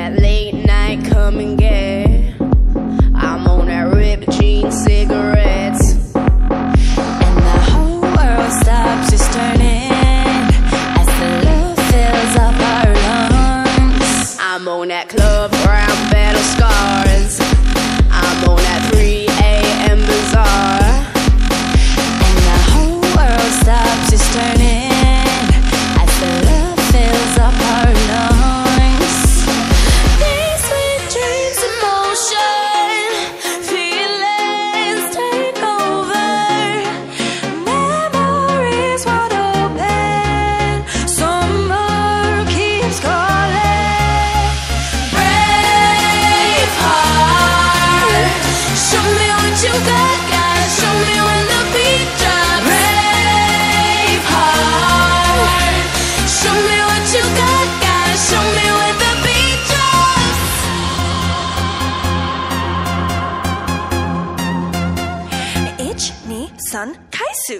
that late night come and get. I'm on that ripped jean cigarettes, and the whole world stops just turning as the love fills up our lungs. I'm on that club brown battle scars. I'm on that 3 a.m. bazaar, and the whole world stops just turning as the love fills up our lungs. These sweet dreams in motion, feelings take over, memories wide open, summer keeps calling. Brave heart, show me what you got, gotta show me when the beat drops. Brave heart, show me what you got, gotta show me when the beat drops. Ich ni san kaisu.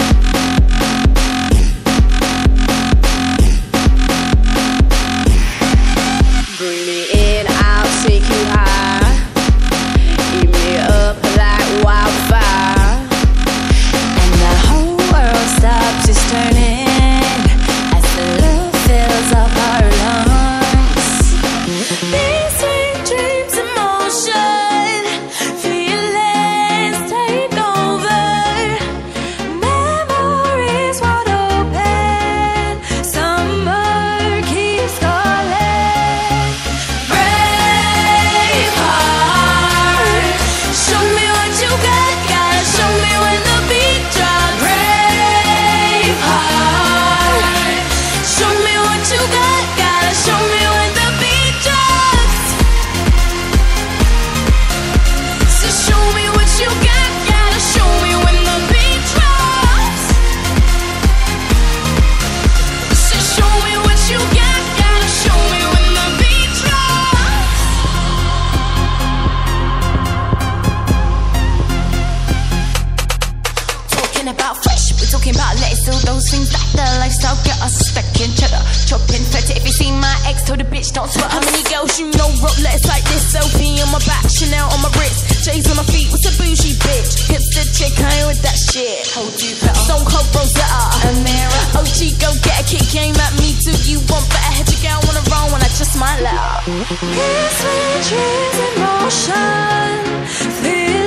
Bring me in, I'll take you high. Eat me up like wildfire, and the whole world stops just turning as the love fills up our lungs. These sweet dreams in motion, feelings take over, memories wide open, summer keeps calling. Brave heart, show me what you got, gotta show me when the beat drops. Brave heart, show me what you got, gotta show me when the beat drops. So show me what you got, gotta show me when the beat drops. So show me what you got, gotta show me when the beat drops. Talking about fresh, we're talking about lettuce, all those things that the lifestyle get us stuck in cheddar. Chopping feta, if you see my ex, told a bitch don't sweat. How many girls you know rock lettuce like this? Selfie on my back, Chanel on my wrist, J's on my feet, what's a bougie bitch? Hipster chick, I ain't with that shit. Hold you better. Stone Cold Rosetta, Amira, OG, go get a kick game at me. Do you want better? Head your girl wanna roll when I just might let her. These sweet dreams in motion,